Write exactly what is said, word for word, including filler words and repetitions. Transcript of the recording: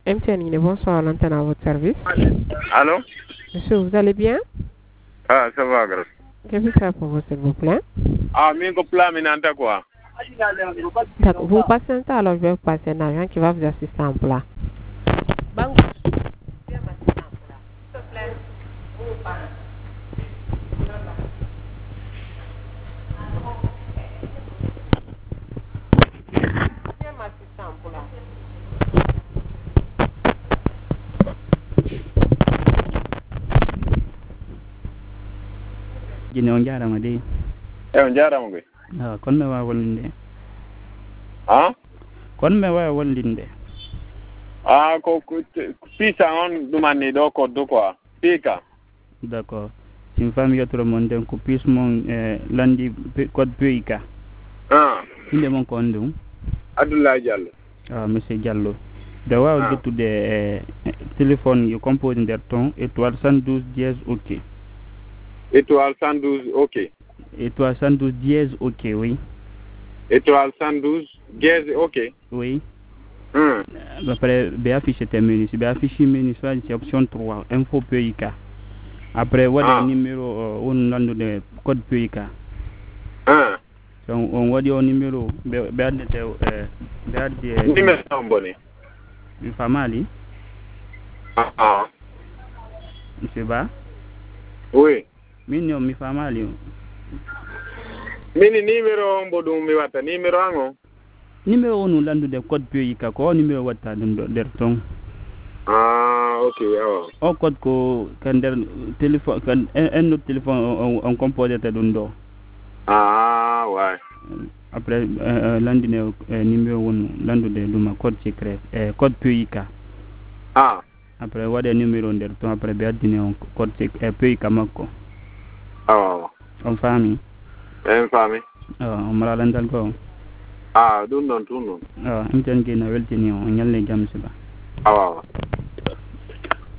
M T N, bonsoir, l'antenne à votre service. Allô? Monsieur, vous allez bien? Ah, ça va, grâce. Que puis faire pour vous, s'il vous plaît? Ah, mais que plat, mais n'entends quoi? D'accord, vous passez un temps, alors je vais vous passer un agent qui va vous assister en plat. Bango. Viens m'assister en plat. S'il te plaît, vous parlez. Viens m'assister en plat. Jine on jarama de Eh, on jarama koy. ah kon me wa wollinde Ah? kon me wa wollinde Ah, ko pisa on dumani do ko do quoi. Pika. d'accord sin fami yotoro mon den ko pis mon eh, landi pe, code P I K Ah, inde mon ko ndum Abdoulaye Diallo. ah monsieur Diallo da wa Ah. gettude eh, téléphone yo compose nder ton étoile cent douze dièse ok Étoile cent douze, ok. étoile cent douze dièse ok oui Étoile cent douze, dièse, ok. oui Hmm. après be affiché tes menus si be affiché menu soit c'est option trois info P I K après wadi Ah. numéro uh, on landude code P I K Ah. donc on wadi o numéro be be addete eh be addi Numéro on boni. mi famali Ah, ah. monsieur Ba Oui. min yo mi famali Mini numéro on bodum mi wata numéro ango. numéro on landude code P I K ko numéro watta dum do der ton Ah, ok, oh. o code ko kan der téléphone kan un autre téléphone on, on compose te dum do Ah, ouais. après uh, landine uh, numéro on landude dum code secret eh, code P I K Ah. après wade numéro der ton après be addine on code secret eh, P I K makko Oh. on fami En famille. uh, on mala landal ko Ah, dun non, dun non. uh, imtan ke na weltini on nyalle jam siba Ah, ouais.